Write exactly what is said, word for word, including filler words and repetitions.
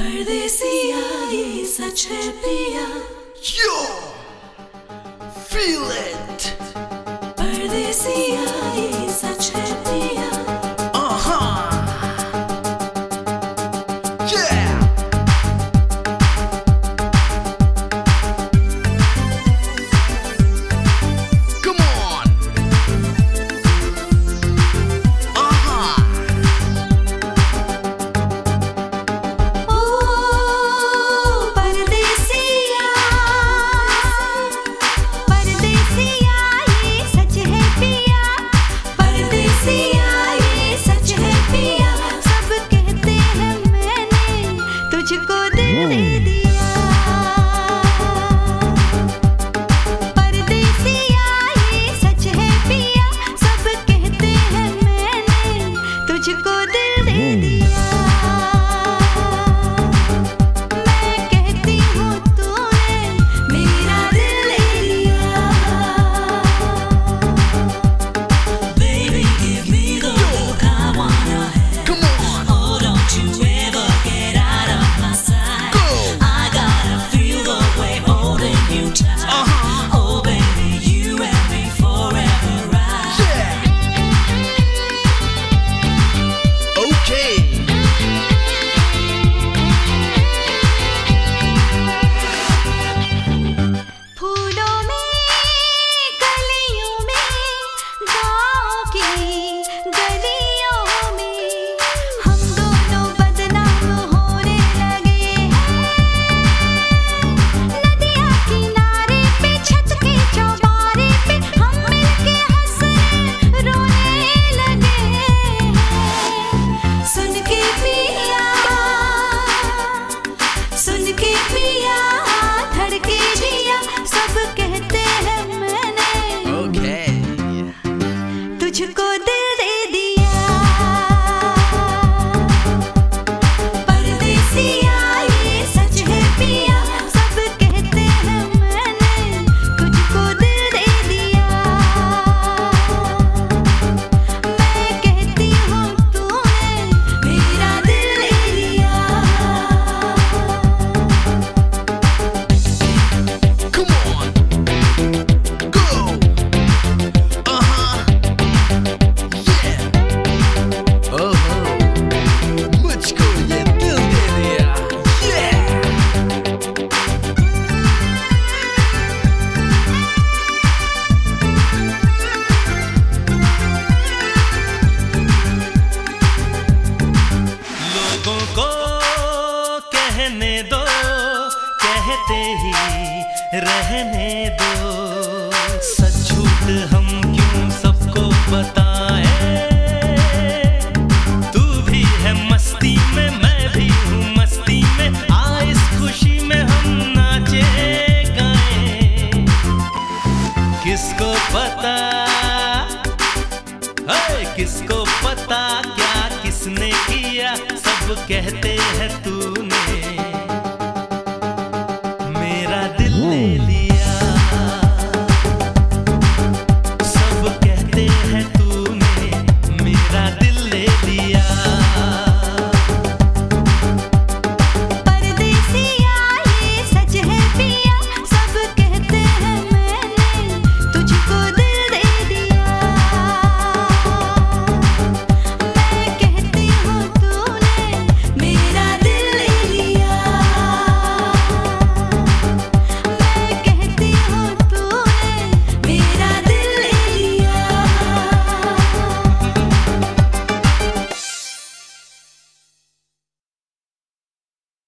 परदेसिया ये सच है पिया, Yo, feel it. परदेसिया ये सच है पिया। Uh-huh. Yeah. Come on. Uh-huh. ओ परदेसिया, परदेसिया ये सच है पिया, परदेसिया ये सच है पिया। सब कहते हैं मैंने तुझको दिल दे दिया, परदेसिया ये सच है पिया। सब कहते हैं मैंने तुझको दिल दे दिया। मैं कहती हूँ तूने मेरा दिल ले लिया। Baby, give me the look I wanna have. Come on. Oh, don't you ever get out of my sight. Go. I gotta feel the way holding you tight. Uh-huh. Oh, baby, you and me forever, right? Yeah. Okay. फूलों में, कलियों में, गाँव की गलियों में हम दोनों बदनाम होने लगे हैं। नदिया किनारे पे, छत के चौबारे पे हम मिलके हंसने रोने लगे हैं। सुन के पिया, सुन के पिया, धड़के जिया। सब कहते हैं मैंने Okay. तुझको दिल दे दिया। परदेसिया ये सच है पिया। सब कहते हैं मैंने तुझको दिल दे दिया। मैं कहती हूँ तूने मेरा दिल ले लिया। Come on. Go. Uh-huh. Yeah. Oh-ho. मुझको ये दिल दे दिया. Yeah. लोगों को कहने दो, कहते ही रहने दो। सच झूठ हम क्यों सबको बताएं। तू भी है मस्ती में, मैं भी हूँ मस्ती में। आ इस खुशी में हम नाचे गाएं। किसको पता, है किसको पता क्या किसने किया। सब कहते हैं तूने